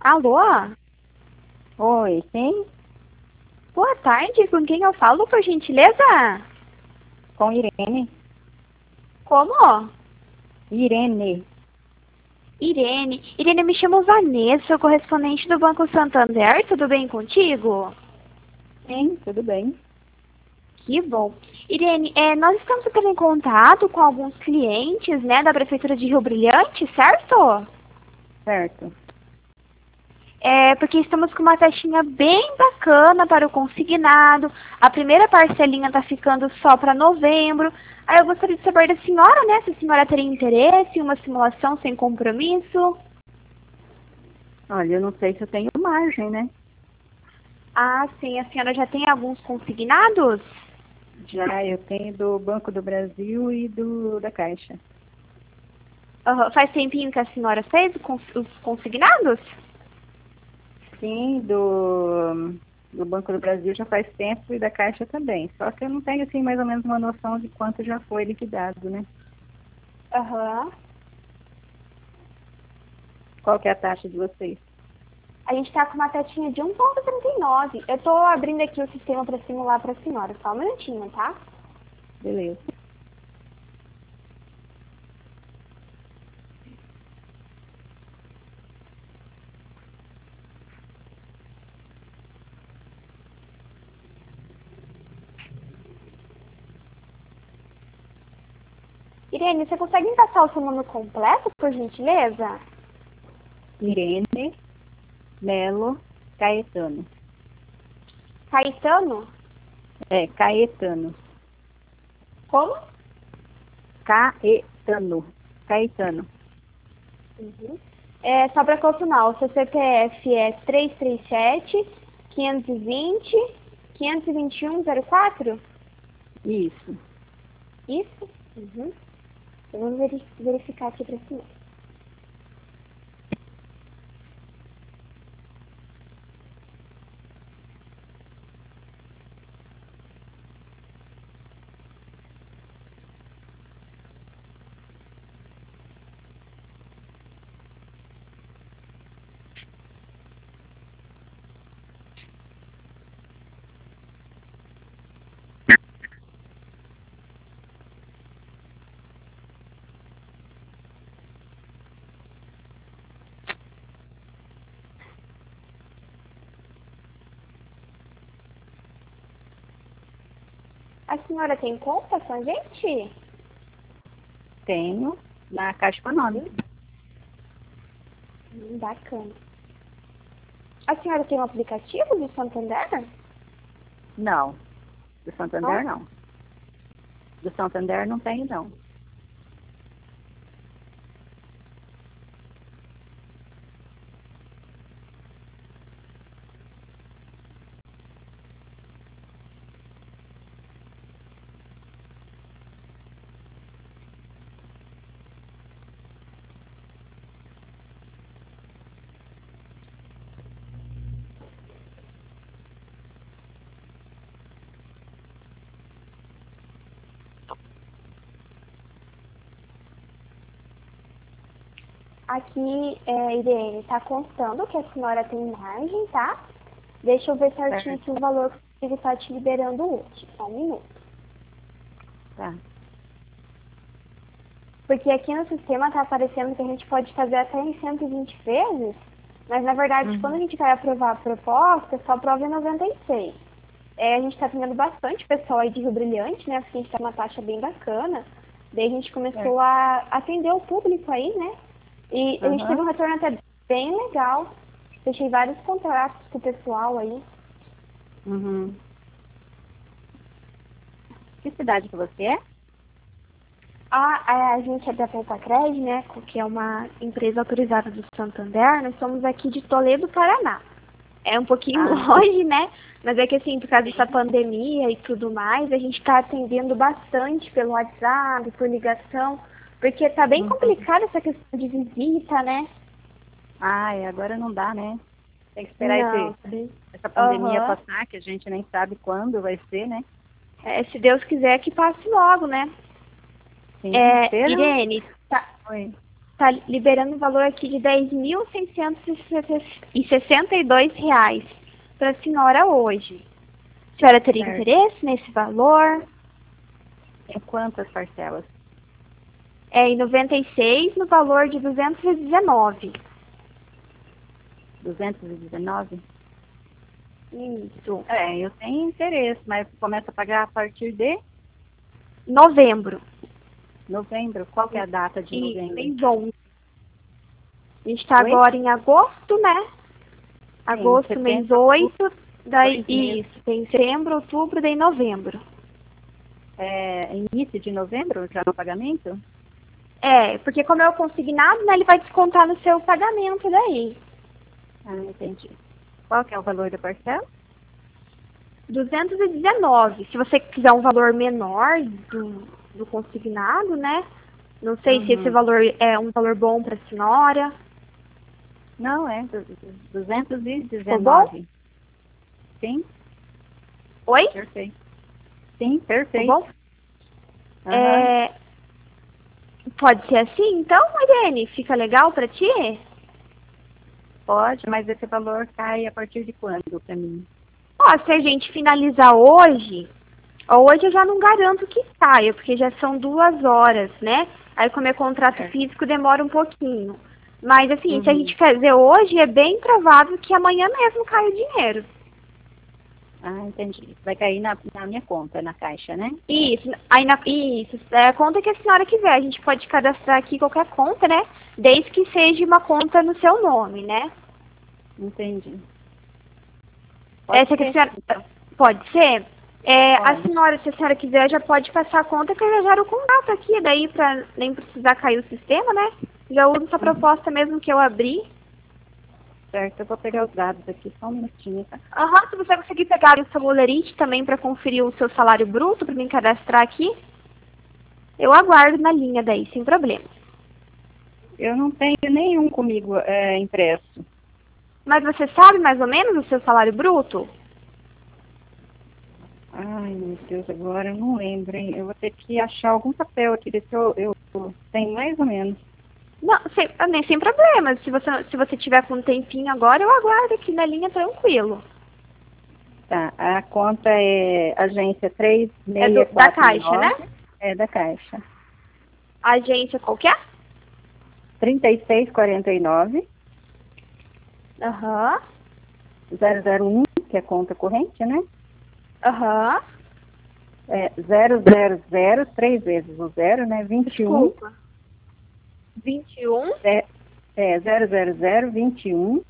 Alô? Oi, sim? Boa tarde, com quem eu falo, por gentileza? Com Irene. Como? Irene. Irene. Irene, me chamo Vanessa, correspondente do Banco Santander. Tudo bem contigo? Sim, tudo bem. Que bom. Irene, nós estamos entrando em contato com alguns clientes, né, da Prefeitura de Rio Brilhante, certo? Certo. É porque estamos com uma taxinha bem bacana para o consignado. A primeira parcelinha está ficando só para novembro. Aí eu gostaria de saber da senhora, né, se a senhora teria interesse em uma simulação sem compromisso. Olha, eu não sei se eu tenho margem, né? Ah, sim, a senhora já tem alguns consignados? Já eu tenho do Banco do Brasil e da Caixa. Aham, faz tempinho que a senhora fez os consignados? Sim, do Banco do Brasil já faz tempo e da Caixa também. Só que eu não tenho, assim, mais ou menos uma noção de quanto já foi liquidado, né? Aham. Qual que é a taxa de vocês? A gente está com uma taxinha de 1,39. Eu estou abrindo aqui o sistema para simular para a senhora. Só um minutinho, tá? Beleza. Irene, você consegue me passar o seu nome completo, por gentileza? Irene Melo Caetano. Caetano? Caetano. Como? Caetano. Caetano. Uhum. Só para confirmar, o seu CPF é 337-520-521-04? Isso. Isso? Uhum. Eu vou verificar aqui para senhora. A senhora tem conta com a gente? Tenho na Caixa Econômica. Bacana. A senhora tem um aplicativo do Santander? Não. Do Santander, Não? não. Do Santander não tenho, não. Aqui, Irene, tá constando que a senhora tem margem, tá? Deixa eu ver certinho Certo. aqui o valor que ele tá te liberando hoje. Só um minuto. Tá. Porque aqui no sistema tá aparecendo que a gente pode fazer até em 120 vezes, mas na verdade, quando a Uhum. gente vai aprovar a proposta, só aprova em 96. A gente tá atendendo bastante pessoal aí de Rio Brilhante, né? Porque a gente tá uma taxa bem bacana. Daí a gente Certo. começou a atender o público aí, né? E a gente teve Uhum. um retorno até bem legal. Fechei vários contratos com o pessoal aí. Uhum. Que cidade que você é? A gente é da Pepacred, né? Que é uma empresa autorizada do Santander. Nós somos aqui de Toledo, Paraná. É um pouquinho Ah, longe, né? Mas é que assim, por causa dessa sim. pandemia e tudo mais, a gente está atendendo bastante pelo WhatsApp, por ligação, porque tá bem Uhum. complicada essa questão de visita, né? Agora não dá, né? Tem que esperar Não, tá bem. essa pandemia Aham. passar, que a gente nem sabe quando vai ser, né? Se Deus quiser que passe logo, né? Sim, esperando. Irene, tá, Oi. Tá liberando o valor aqui de R$ 10.662 para a senhora hoje. A senhora teria Certo. interesse nesse valor? Em quantas parcelas? É em 96 no valor de 219. 219? Isso. Eu tenho interesse, mas começa a pagar a partir de Novembro. novembro. Qual que é a data de Isso, novembro? mês 11. A gente está Oi? agora em agosto, né? Agosto, setembro, mês 8. Daí, 2 meses. isso, tem setembro, outubro, daí novembro. Início de novembro, já no pagamento? É, porque como é o consignado, né, ele vai descontar no seu pagamento daí. Ah, entendi. Qual que é o valor da parcela? 219. Se você quiser um valor menor do consignado, né? Não sei se esse Uhum. valor é um valor bom para a senhora. Não, Ficou bom? 219. Sim, Oi? perfeito. Sim, Ficou perfeito. bom? Aham. É, pode ser assim, então, Irene? Fica legal para ti? Pode, mas esse valor cai a partir de quando para mim? Ó, se a gente finalizar hoje eu já não garanto que saia, porque já são 2 horas, né? Aí como é contrato Certo. físico demora um pouquinho. Mas assim, se a Uhum. gente fazer hoje, é bem provável que amanhã mesmo caia o dinheiro. Ah, entendi. Vai cair na minha conta, na caixa, né? Isso, isso, é a conta que a senhora quiser. A gente pode cadastrar aqui qualquer conta, né? Desde que seja uma conta no seu nome, né? Entendi. Pode Essa que a ser, senhora. então. Pode ser? A Pode. senhora, se a senhora quiser, já pode passar a conta que eu já gero o contato aqui, daí pra nem precisar cair o sistema, né? Já uso essa proposta mesmo que eu abri. Certo, eu vou pegar os dados aqui, só um minutinho, tá? Aham, se você conseguir pegar o seu Olerite também para conferir o seu salário bruto, para mim cadastrar aqui, eu aguardo na linha daí, sem problema. Eu não tenho nenhum comigo impresso. Mas você sabe mais ou menos o seu salário bruto? Ai, meu Deus, agora eu não lembro, hein? Eu vou ter que achar algum papel aqui, ver se eu tenho mais ou menos. Não, nem sem problema. Se você tiver com um tempinho agora, eu aguardo aqui na linha tranquilo. Tá, a conta é agência É da Caixa, 3649. né? É da Caixa. Agência qualquer? 3649 Aham, 001, que é conta corrente, né? aham. 000, 3 vezes o 0, né? 21, Desculpa. 21. 00021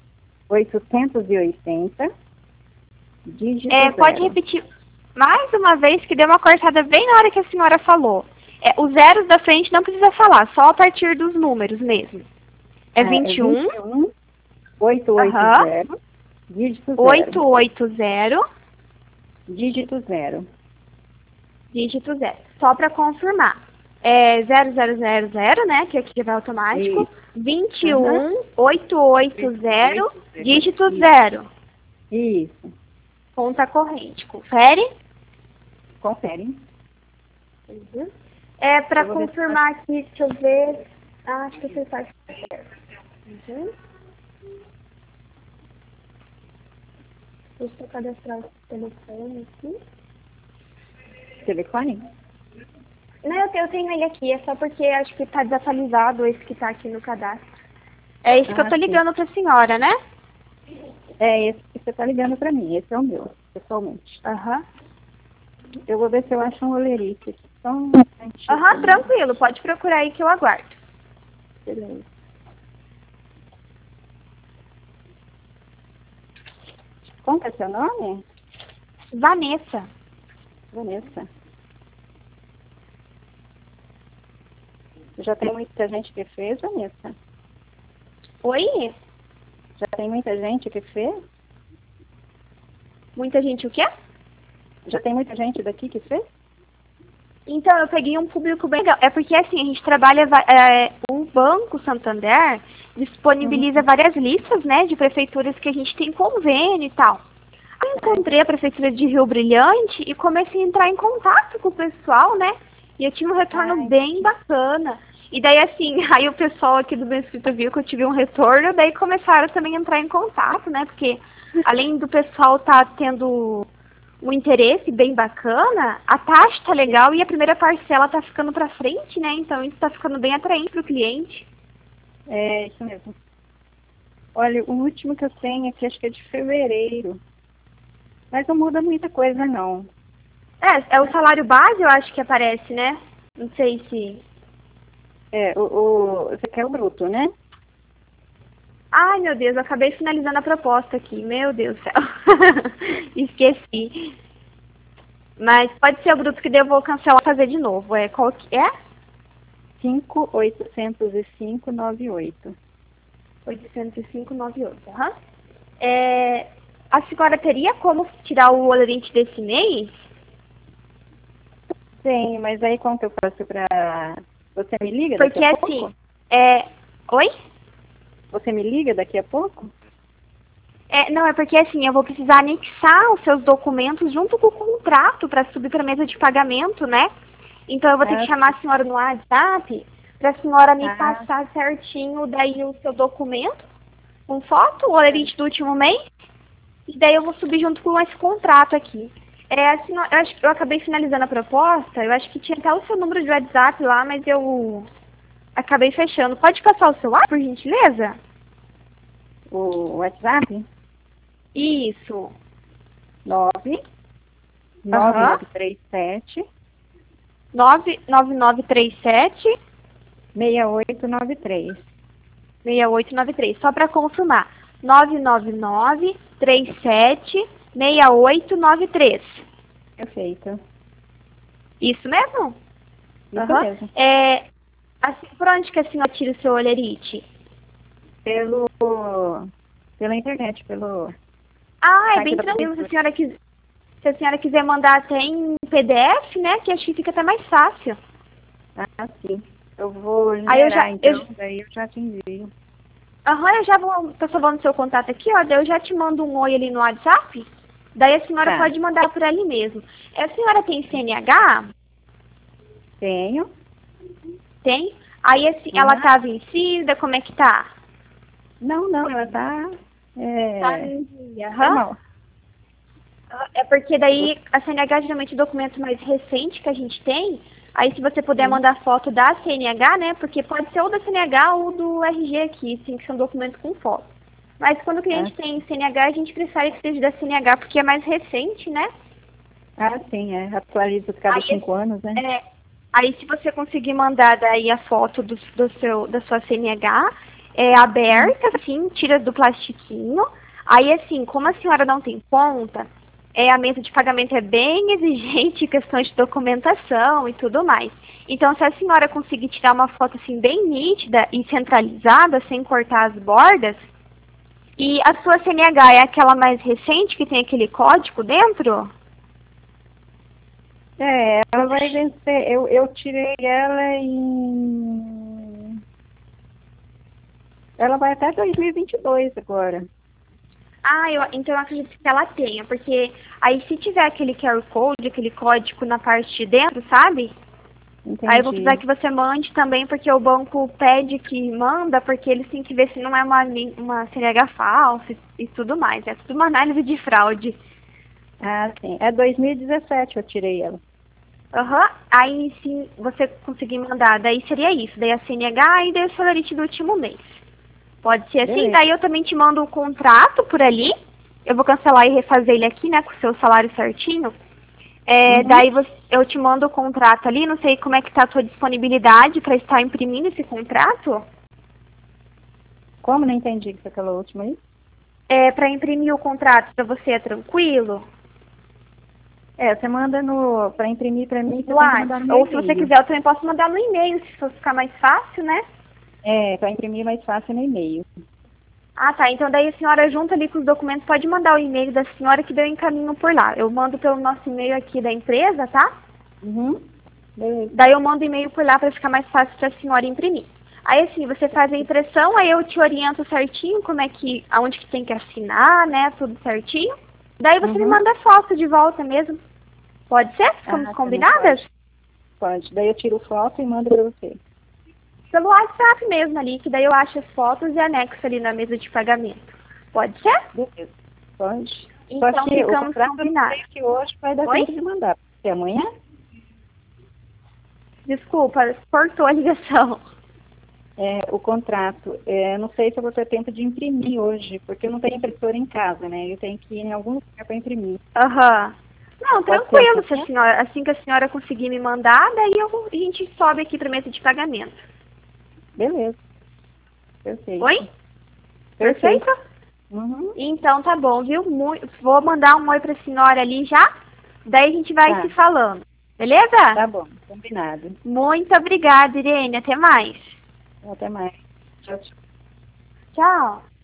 880, dígito Pode 0. repetir mais uma vez que deu uma cortada bem na hora que a senhora falou. Os zeros da frente não precisa falar, só a partir dos números mesmo. É 21, 21 880, dígito 0. 880, Dígito 0. dígito 0. Só para confirmar. É 0000, né, que aqui vai automático. Isso. 21 880, dígito Isso. 0. Isso. Conta corrente. Confere? Confere. Uhum. Para confirmar aqui, deixa eu ver. Acho que você está certo. Uhum. Deixa eu cadastrar o telefone aqui. Telefone? Não, eu tenho ele aqui, é só porque acho que está desatualizado esse que está aqui no cadastro. É isso que eu tô ligando para a senhora, né? É esse que você está ligando para mim, esse é o meu, pessoalmente. Aham. Eu vou ver se eu acho um olerite aqui. Só um Aham, tranquilo, pode procurar aí que eu aguardo. Beleza. Como que é seu nome? Vanessa. Vanessa. Já tem muita gente que fez, Vanessa? Oi? Já tem muita gente que fez? Muita gente o quê? Já tem muita gente daqui que fez? Então, eu peguei um público bem legal. É porque, assim, a gente trabalha... o Banco Santander disponibiliza várias listas, né, de prefeituras que a gente tem convênio e tal. Aí eu encontrei a prefeitura de Rio Brilhante e comecei a entrar em contato com o pessoal, né? E eu tive um retorno bem bacana. E daí, assim, aí o pessoal aqui do meu escritório viu que eu tive um retorno, daí começaram também a entrar em contato, né? Porque além do pessoal tá tendo um interesse bem bacana, a taxa tá legal e a primeira parcela tá ficando pra frente, né? Então isso tá ficando bem atraente pro cliente. É, isso mesmo. Olha, o último que eu tenho aqui, acho que é de fevereiro. Mas não muda muita coisa, não. É o salário base, eu acho que aparece, né? Não sei se... Você quer o bruto, né? Ai, meu Deus, eu acabei finalizando a proposta aqui. Meu Deus do céu. Esqueci. Mas pode ser o bruto que daí eu vou cancelar e fazer de novo. Qual que é? 5.805,98. 805,98. Aham. A senhora teria como tirar o olerite desse mês? Tem, mas aí como que eu faço pra... Você me liga daqui Porque a assim, pouco? Oi? Você me liga daqui a pouco? Não, é porque assim, eu vou precisar anexar os seus documentos junto com o contrato para subir para a mesa de pagamento, né? Então eu vou ter que Ah, chamar a senhora no WhatsApp para a senhora me ah, passar certinho daí o seu documento, com foto, o olerite do último mês, e daí eu vou subir junto com esse contrato aqui. Assim, eu acabei finalizando a proposta, eu acho que tinha até o seu número de WhatsApp lá, mas eu acabei fechando. Pode passar o celular, por gentileza? o WhatsApp? Isso. 9 Aham. 9937 99937 6893. 6893. Só para confirmar. 99937 6893. Perfeito. Isso mesmo? Isso Aham. mesmo. Assim, por onde que a senhora tira o seu olerite? Pela internet, pelo Ah, é site bem da tranquilo. prefeitura. Se a senhora quiser mandar até em PDF, né? Que acho que fica até mais fácil. Ah, sim. Eu vou Aí eu generar, já, então, daí eu já te envio. eu já vou, tô salvando seu contato aqui, ó, daí eu já te mando um oi ali no WhatsApp, daí a senhora Tá. pode mandar por ali mesmo. A senhora tem CNH? Tenho. Tem? Aí assim, ela Uhum. tá vencida, como é que tá? Não, ela tá Tá em dia, aham. normal. É porque daí a CNH geralmente é o documento mais recente que a gente tem. Aí se você puder Sim. mandar foto da CNH, né? Porque pode ser ou da CNH ou do RG aqui, tem que ser um documento com foto. Mas quando o Ah, cliente tem CNH, a gente prefere que seja da CNH porque é mais recente, né? sim, atualiza cada Aí, 5 anos, né? é, aí se você conseguir mandar daí a foto da sua CNH Uhum. aberta, assim, tira do plastiquinho. Aí assim, como a senhora não tem conta, a mesa de pagamento é bem exigente em questão de documentação e tudo mais. Então, se a senhora conseguir tirar uma foto assim bem nítida e centralizada, sem cortar as bordas, e a sua CNH é aquela mais recente que tem aquele código dentro? Ela vai vencer. Eu tirei ela em... Ela vai até 2022 agora. Então eu acredito que ela tenha, porque aí se tiver aquele QR Code, aquele código na parte de dentro, sabe? Aí eu vou precisar Entendi. que você mande também, porque o banco pede que manda, porque eles têm que ver se não é uma CNH falsa e tudo mais. É tudo uma análise de fraude. Ah, sim. É 2017 eu tirei ela. Aham. Aí se você conseguir mandar, daí seria isso. Daí a CNH e daí o salarite do último mês. Pode ser assim, Beleza. daí eu também te mando o contrato por ali. Eu vou cancelar e refazer ele aqui, né, com o seu salário certinho. Uhum. Daí eu te mando o contrato ali, não sei como é que tá a sua disponibilidade para estar imprimindo esse contrato. Como não entendi que foi aquela última aí? Para imprimir o contrato para você é tranquilo? Você manda para imprimir para mim, você No tem que mandar no WhatsApp. meu Ou se você e-mail. quiser, eu também posso mandar no e-mail, se for ficar mais fácil, né? Para imprimir mais fácil no e-mail. Ah, tá. Então daí a senhora junto ali com os documentos pode mandar o e-mail da senhora que deu encaminho por lá. Eu mando pelo nosso e-mail aqui da empresa, tá? Uhum. Beleza. Daí eu mando e-mail por lá para ficar mais fácil para a senhora imprimir. Aí assim, você faz a impressão, aí eu te oriento certinho como é que, aonde que tem que assinar, né, tudo certinho. Daí você me Uhum. manda foto de volta mesmo. Pode ser? Ficamos Tá bom, combinadas? pode. Pode. Daí eu tiro foto e mando para você. Pelo WhatsApp mesmo ali, que daí eu acho as fotos e anexo ali na mesa de pagamento. Pode ser? Beleza. Pode. Então Só que o ficamos contrato eu não combinados. sei que hoje vai dar Oi? tempo de mandar. Porque amanhã? Desculpa, cortou a ligação. O contrato, não sei se eu vou ter tempo de imprimir hoje, porque eu não tenho impressora em casa, né? Eu tenho que ir em algum lugar para imprimir. Aham. Não, Pode ser tranquilo, se a amanhã? senhora, assim que a senhora conseguir me mandar, daí a gente sobe aqui para mesa de pagamento. Beleza. Perfeito. Oi? Perfeito. Perfeito? Uhum. Então tá bom, viu? Vou mandar um oi pra senhora ali já, daí a gente vai Tá, se falando. Beleza? tá bom. Combinado. Muito obrigada, Irene. Até mais. Até mais. Tchau, tchau. Tchau.